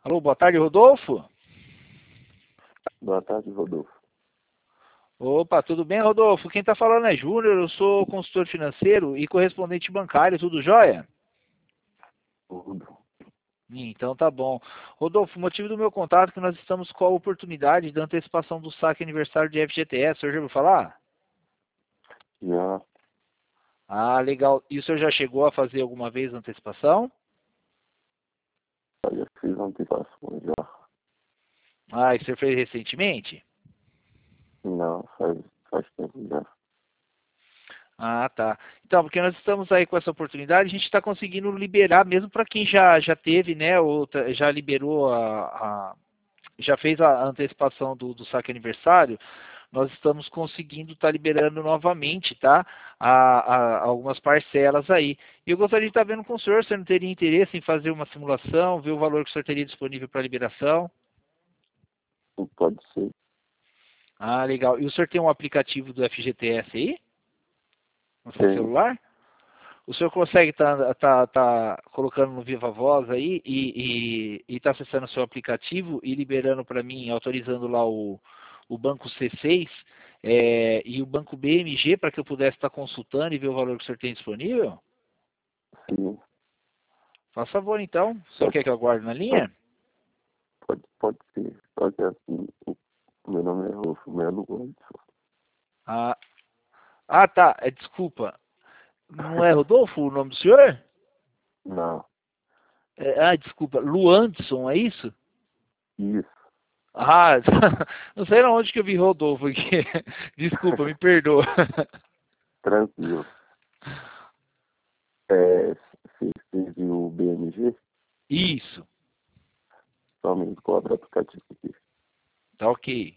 Alô, boa tarde, Rodolfo. Boa tarde, Rodolfo. Opa, tudo bem, Rodolfo? Quem está falando é Júnior, eu sou consultor financeiro e correspondente bancário, tudo jóia? Tudo. Então tá bom. Rodolfo, o motivo do meu contato é que nós estamos com a oportunidade da antecipação do saque aniversário de FGTS, o senhor já ouviu falar? Já, Ah, legal. E o senhor já chegou a fazer alguma vez a antecipação? já fiz antecipações já. Ah, e o senhor fez recentemente? Não, faz tempo já. Ah, tá. Então, porque nós estamos aí com essa oportunidade, a gente está conseguindo liberar, mesmo para quem já teve, né, ou já liberou já fez a antecipação do saque aniversário, nós estamos conseguindo estar liberando novamente, tá? Algumas parcelas aí. E eu gostaria de estar vendo com o senhor, você não teria interesse em fazer uma simulação, ver o valor que o senhor teria disponível para liberação? Não pode ser. Ah, legal. E o senhor tem um aplicativo do FGTS aí, no seu Tem, celular? O senhor consegue tá colocando no Viva Voz aí e tá acessando o seu aplicativo e liberando para mim, autorizando lá o banco C6 e o banco BMG para que eu pudesse estar consultando e ver o valor que o senhor tem disponível? sim. Faz favor então. O senhor Pode, quer que eu aguarde na pode, linha? pode ser. Só que assim, o meu nome é Rodolfo Melo Godson. Ah, tá. Desculpa. Não é Rodolfo o nome do senhor? Não, Desculpa. Luandson, é isso? isso. Ah, não sei onde que eu vi Rodolfo aqui. Desculpa, me perdoa. Tranquilo. É, você viu o BMG? Isso, Somente cobra aplicativo aqui. tá ok.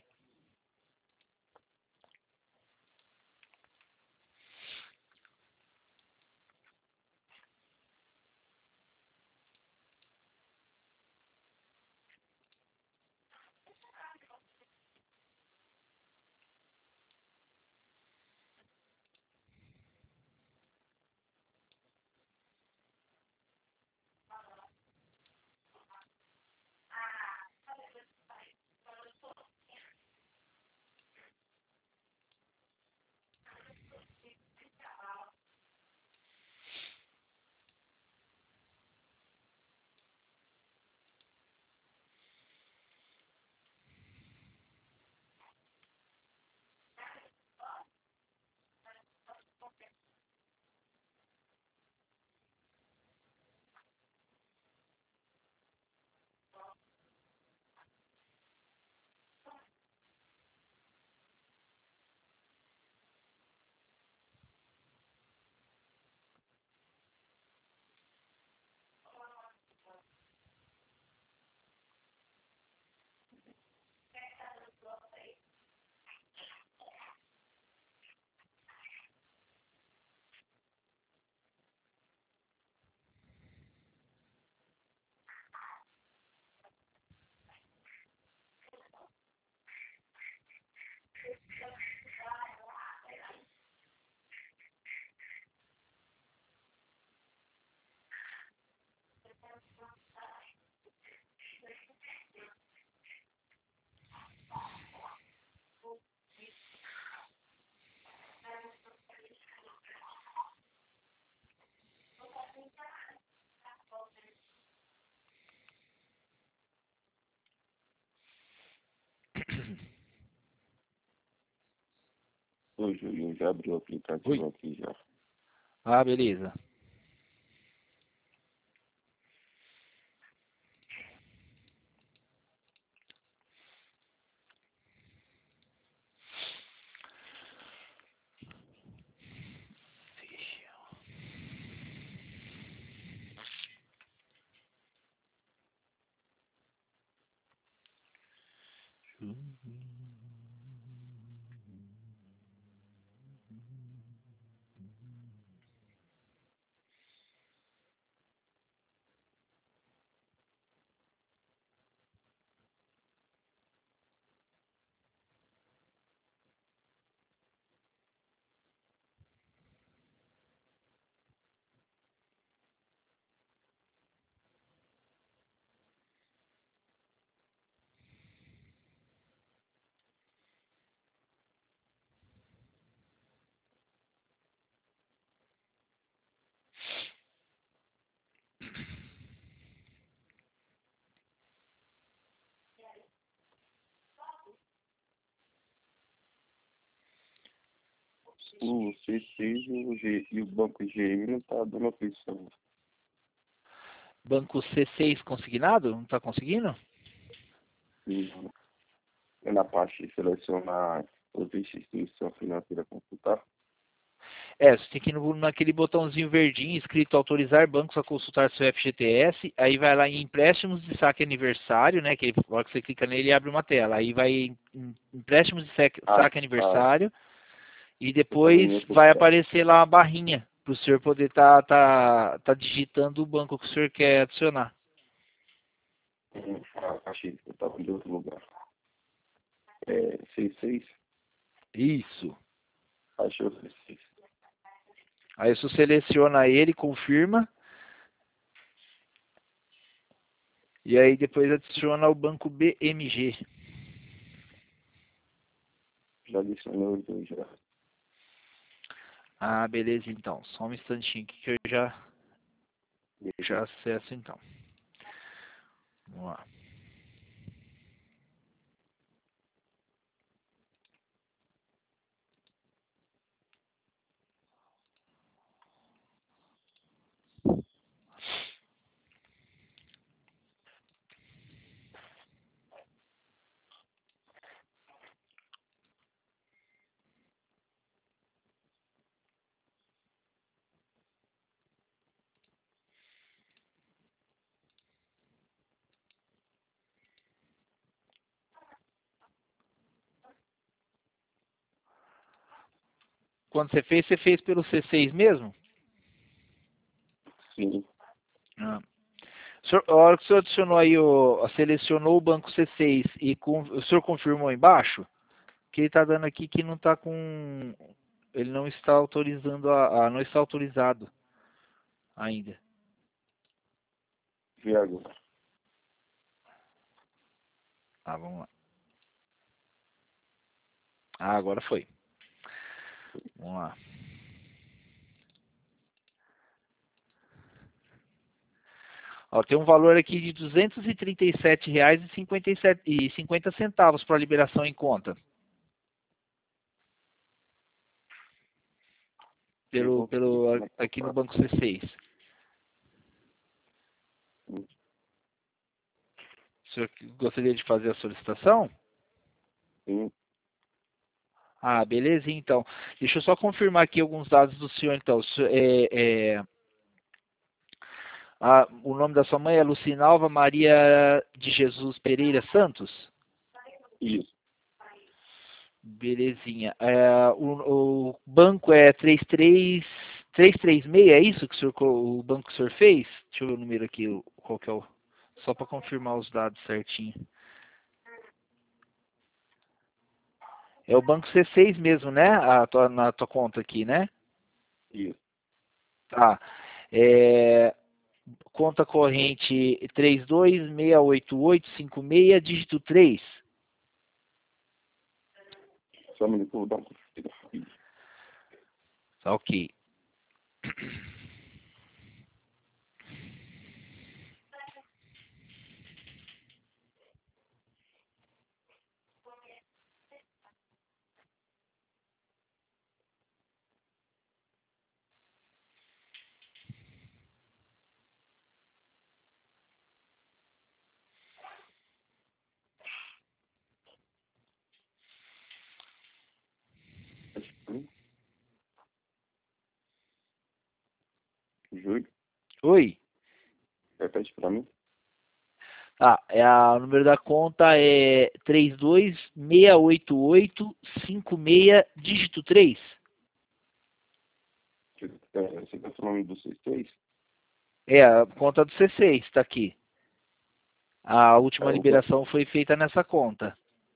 Ô, Júlio, já abriu o Oi. aplicativo aqui já. Ah, beleza. o C6 e o banco GM não tá dando opção. Banco C6 consignado? Não está conseguindo? E na parte de selecionar outra instituição financeira consultar. Você tem que ir naquele botãozinho verdinho escrito autorizar bancos a consultar seu FGTS, aí vai lá em empréstimos de saque aniversário, né, que na hora que você clica nele abre uma tela, aí vai em empréstimos de saque aniversário, e depois vai aparecer lá uma barrinha para o senhor poder tá digitando o banco que o senhor quer adicionar. Achei que eu estava em outro lugar. C6? Isso. Achei o C6. Aí você seleciona ele, confirma, e aí depois adiciona o banco BMG. Já adicionei os dois já. Ah, beleza então. Só um instantinho aqui que eu já acesso então. Vamos lá. Quando você fez pelo C6 mesmo? Sim. Ah. A hora que o senhor adicionou aí, selecionou o banco C6 e o senhor confirmou embaixo, que ele está dando aqui que não está com... Ele não está autorizando não está autorizado ainda. E agora? Vamos lá. Agora foi. Vamos lá. Tem um valor aqui de R$ 237,50 para liberação em conta. Aqui no Banco C6. O senhor gostaria de fazer a solicitação? Sim. Beleza, então. Deixa eu só confirmar aqui alguns dados do senhor, então. O nome da sua mãe é Lucinalva Maria de Jesus Pereira Santos? Isso. Belezinha. O banco é 336, é isso que o banco que o senhor fez? Deixa eu ver o número aqui, qual que é o... Só para confirmar os dados certinho. É o banco C6 mesmo, né? Na tua conta aqui, né? Isso. Tá. Conta corrente 32688856, dígito 3. Só me vou dar uma conferida. Tá, ok. Júlio, Oi. repete para mim. O número da conta é 3268856, dígito 3. Você está falando do C6? A conta do C6, está aqui. A última liberação foi feita nessa conta.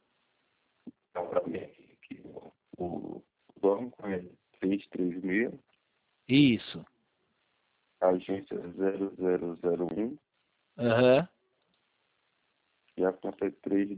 O banco é 336, Isso. agência 0001, Aham. e a conta é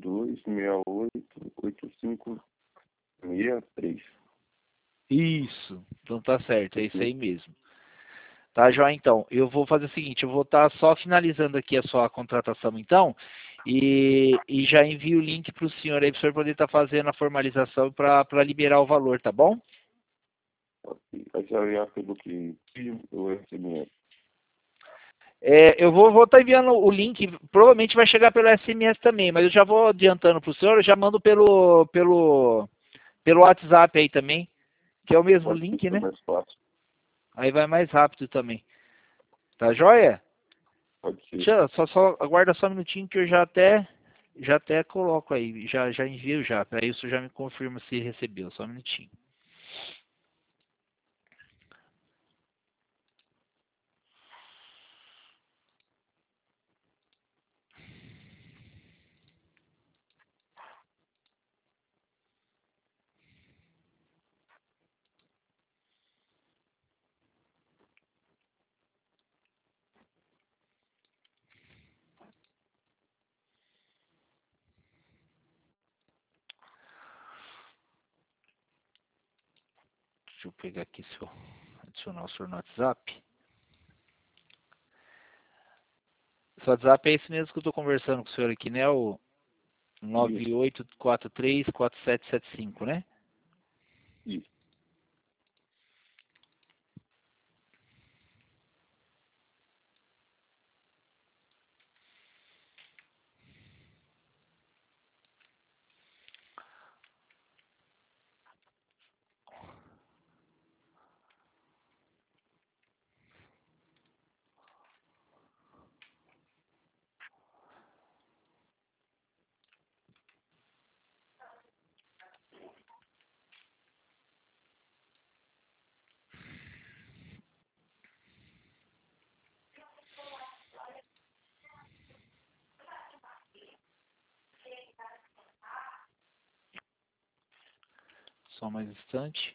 32688563. Isso. Então tá certo, é isso aí mesmo. Tá, João? Então, eu vou fazer o seguinte, eu vou estar só finalizando aqui a sua contratação, então, e já envio o link para o senhor aí, para o senhor poder estar fazendo a formalização para liberar o valor, tá bom? Aí você vai enviar pelo que? O SMS. Eu vou estar enviando o link, provavelmente vai chegar pelo SMS também, mas eu já vou adiantando para o senhor, eu já mando pelo WhatsApp aí também, que é o mesmo Pode link, ser né? mais fácil. Aí vai mais rápido também. Tá joia? Pode ser. Só aguarda só um minutinho que eu já até coloco aí, já envio já. Aí isso já me confirma se recebeu, só um minutinho. Deixa eu pegar aqui se eu adicionar o senhor no WhatsApp. Seu WhatsApp é esse mesmo que eu estou conversando com o senhor aqui, né? O 98434775, né? Isso. Só mais um instante.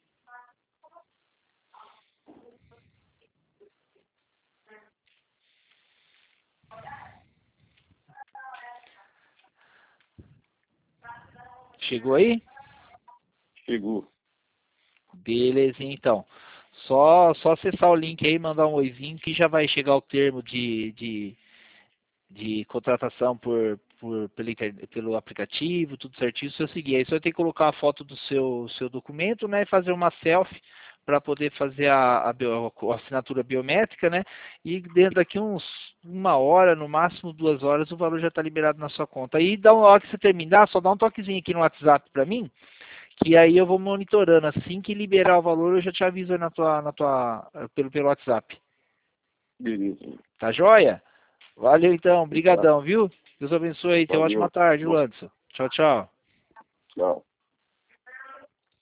Chegou aí? Chegou. Beleza, então. Só acessar o link aí, mandar um oizinho que já vai chegar o termo de contratação pelo aplicativo, tudo certinho, se eu seguir. Aí você vai ter que colocar a foto do seu documento, né, e fazer uma selfie para poder fazer a assinatura biométrica, né, e dentro daqui uma hora, no máximo 2 horas, o valor já está liberado na sua conta. Aí, na hora que você terminar, só dá um toquezinho aqui no WhatsApp para mim, que aí eu vou monitorando. Assim que liberar o valor, eu já te aviso aí pelo WhatsApp. Beleza. Tá joia? Valeu então, Então tá. brigadão, viu? Deus abençoe aí, tenha uma ótima Valeu. tarde, Bom, Landson. Tchau, tchau. tchau.